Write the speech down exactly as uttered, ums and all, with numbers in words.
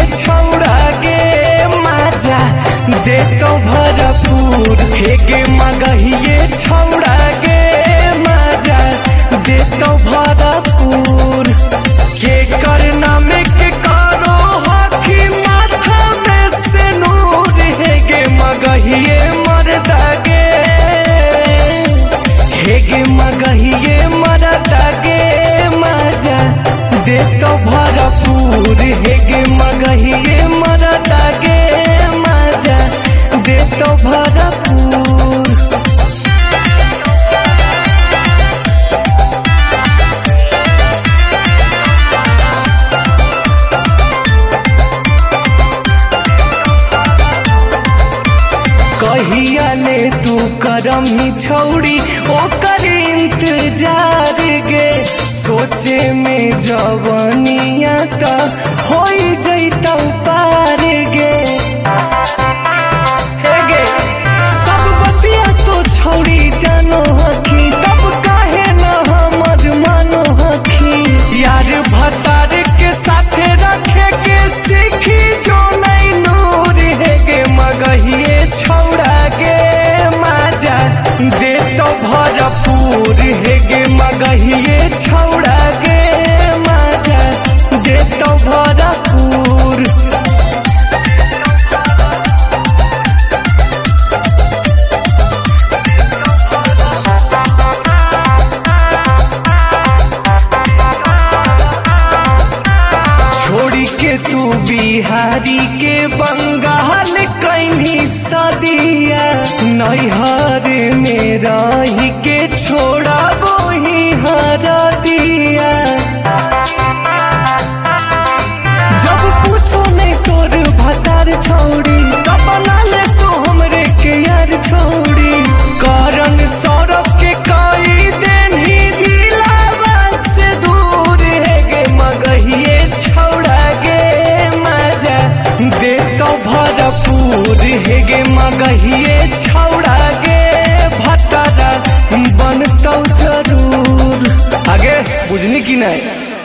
छौड़ा गे माजा देतो भरपूर हे गे मगहिए छौड़ा गे माजा देतो भरपूर के करना में के करो हकी माथा में से नूर हे गे मगहिए मरदा गे हे गे मगहिए मरदा गे माजा देतो भरपूर हे गे मगहिए मरदा गे माजा देतो भरपूर। कहिया ले तू करम ही छौड़ी ओकर इंतजार गे सोचे में जवनिया त होई जइतौ पार गे हे गे सब बतिया तो छौड़ी जानो हखी तब काहे न हमर मानो हखी यार भतार के साथे रखे के सीखी जो नहीं नूर हे गे मगहिए छौड़ा गे माजा देतो भरपूर हे गे मगहिए छौड़ा गे माजा देतो भरपूर। छोड़ी के तू बिहारी के बंगाल कैनी सदिया नैहर में रही के छोड़ा बोही हर दिया जब पूछो नहीं तोर भतार छोड़ी तब बना ले तो हमरे के यार छोड़ी करन सौरभ के कई दिन ही दिलावा से दूर है गे मगहिए छौड़ा गे माजा देतो भरपूर हे गे मगहिए छौड़ा गे भतारा बनतौ जरूर। आगे बुझनी की नहीं।